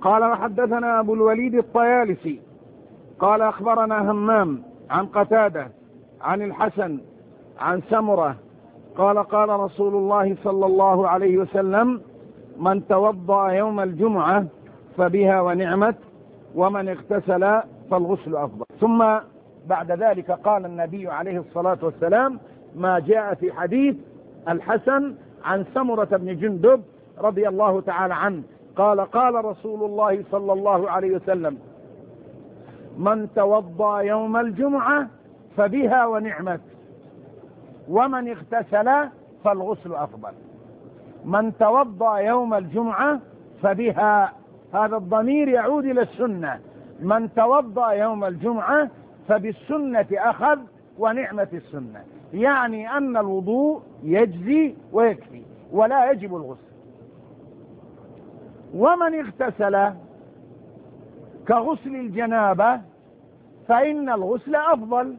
قال وحدثنا أبو الوليد الطيالسي قال أخبرنا همام عن قتادة عن الحسن عن سمرة قال قال رسول الله صلى الله عليه وسلم: من توضأ يوم الجمعة فبها ونعمت، ومن اغتسل فالغسل أفضل. ثم بعد ذلك قال النبي عليه الصلاة والسلام ما جاء في حديث الحسن عن سمرة بن جندب رضي الله تعالى عنه قال قال رسول الله صلى الله عليه وسلم: من توضأ يوم الجمعة فبها ونعمت، ومن اغتسل فالغسل أفضل. من توضأ يوم الجمعة فبها، هذا الضمير يعود إلى السنة، من توضأ يوم الجمعة فبالسنة أخذ ونعمة السنة، يعني أن الوضوء يجزي ويكفي ولا يجب الغسل. ومن اغتسل كغسل الجنابة فإن الغسل أفضل.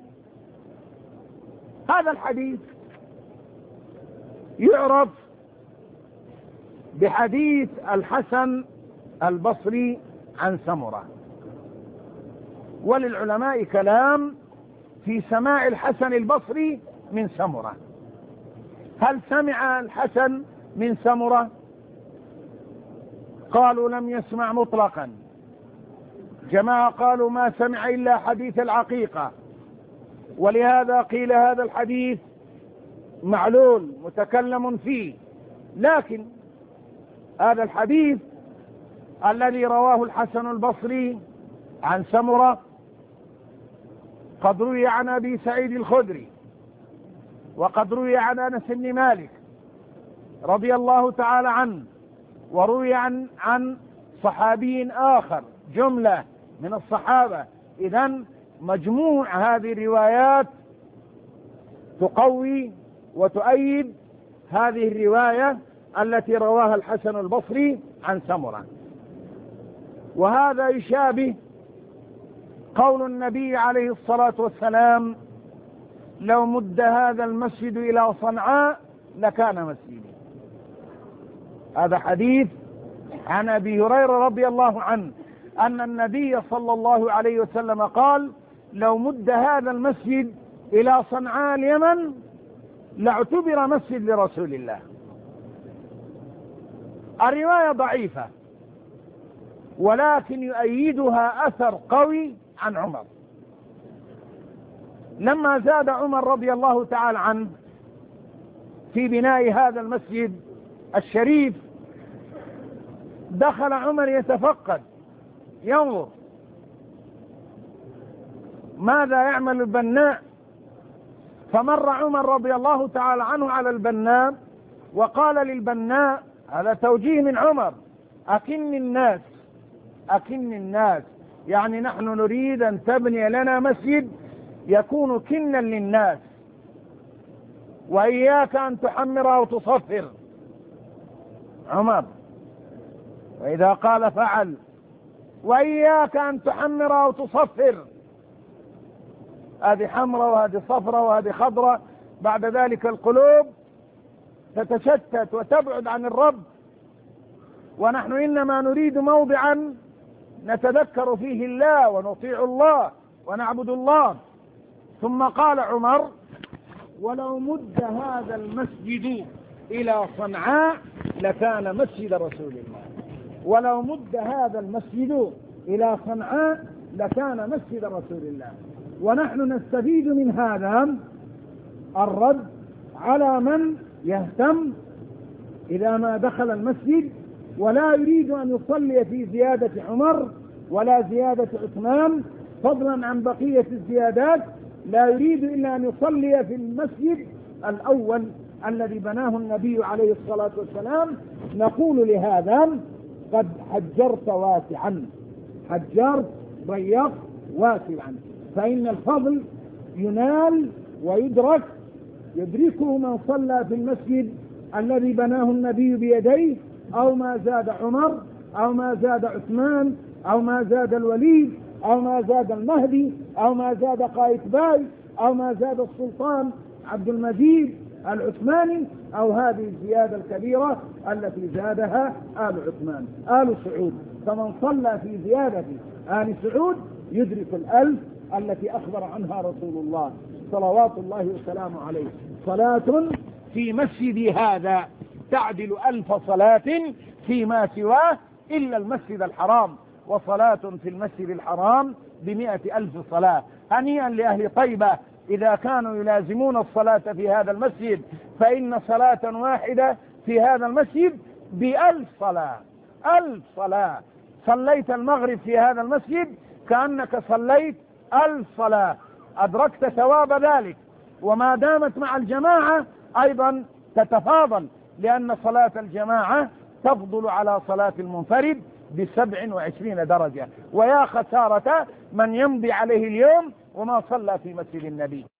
هذا الحديث يعرف بحديث الحسن البصري عن سمرة، وللعلماء كلام في سماع الحسن البصري من سمرة. هل سمع الحسن من سمرة؟ قالوا لم يسمع مطلقا. جماعة قالوا ما سمع إلا حديث العقيقة، ولهذا قيل هذا الحديث معلول متكلم فيه. لكن هذا الحديث الذي رواه الحسن البصري عن سمرة قد روي عن أبي سعيد الخدري، وقد روي عن أنس بن مالك رضي الله تعالى عنه، وروي عن صحابي آخر، جملة من الصحابة. إذن مجموع هذه الروايات تقوي وتؤيد هذه الرواية التي رواها الحسن البصري عن سمرة. وهذا يشابه قول النبي عليه الصلاة والسلام: لو مد هذا المسجد إلى صنعاء لكان مسجدا. هذا حديث عن أبي هريرة رضي الله عنه أن النبي صلى الله عليه وسلم قال: لو مد هذا المسجد إلى صنعاء اليمن لاعتبر مسجد لرسول الله. الرواية ضعيفة، ولكن يؤيدها أثر قوي عن عمر. لما زاد عمر رضي الله تعالى عنه في بناء هذا المسجد الشريف، دخل عمر يتفقد ينظر ماذا يعمل البناء. فمر عمر رضي الله تعالى عنه على البناء وقال للبناء، هذا توجيه من عمر: أكن الناس، يعني نحن نريد أن تبني لنا مسجد يكون كنا للناس، وإياك أن تحمر وتصفر. عمر وإذا قال فعل، وإياك أن تحمر وتصفر، هذه حمراء وهذه صفراء وهذه خضراء. بعد ذلك القلوب تتشتت وتبعد عن الرب، ونحن إنما نريد موضعا نتذكر فيه الله ونطيع الله ونعبد الله. ثم قال عمر: ولو مد هذا المسجد إلى صنعاء لكان مسجد رسول الله. ولو مد هذا المسجد إلى صنعاء لكان مسجد رسول الله. ونحن نستفيد من هذا الرد على من يهتم إذا ما دخل المسجد ولا يريد أن يصلي في زيادة عمر ولا زيادة عثمان، فضلا عن بقية الزيادات، لا يريد إلا أن يصلي في المسجد الأول الذي بناه النبي عليه الصلاة والسلام. نقول لهذا: قد حجرت واسعا، حجرت ضيقت واسعا، فإن الفضل ينال ويدرك، يدركه من صلى في المسجد الذي بناه النبي بيديه، أو ما زاد عمر أو ما زاد عثمان أو ما زاد الوليد أو ما زاد المهدي أو ما زاد قايتباي أو ما زاد السلطان عبد المجيد العثماني أو هذه الزيادة الكبيرة التي زادها آل عثمان آل سعود. فمن صلى في زيادة آل سعود يدرك 1000 التي أخبر عنها رسول الله صلوات الله وسلامه عليه. صلاة في مسجدي هذا تعدل 1000 صلاة فيما سواه إلا المسجد الحرام، وصلاة في المسجد الحرام ب100,000 صلاة. هنيئا لأهل طيبة إذا كانوا يلازمون الصلاة في هذا المسجد، فإن صلاة واحدة في هذا المسجد ب1000 صلاة. 1000 صلاة. صليت المغرب في هذا المسجد كأنك صليت 1000 صلاة، أدركت ثواب ذلك. وما دامت مع الجماعة أيضا تتفاضل، لأن صلاة الجماعة تفضل على صلاة المنفرد ب27 درجة. ويا خسارة من يمضي عليه اليوم وما صلى في مسجد النبي.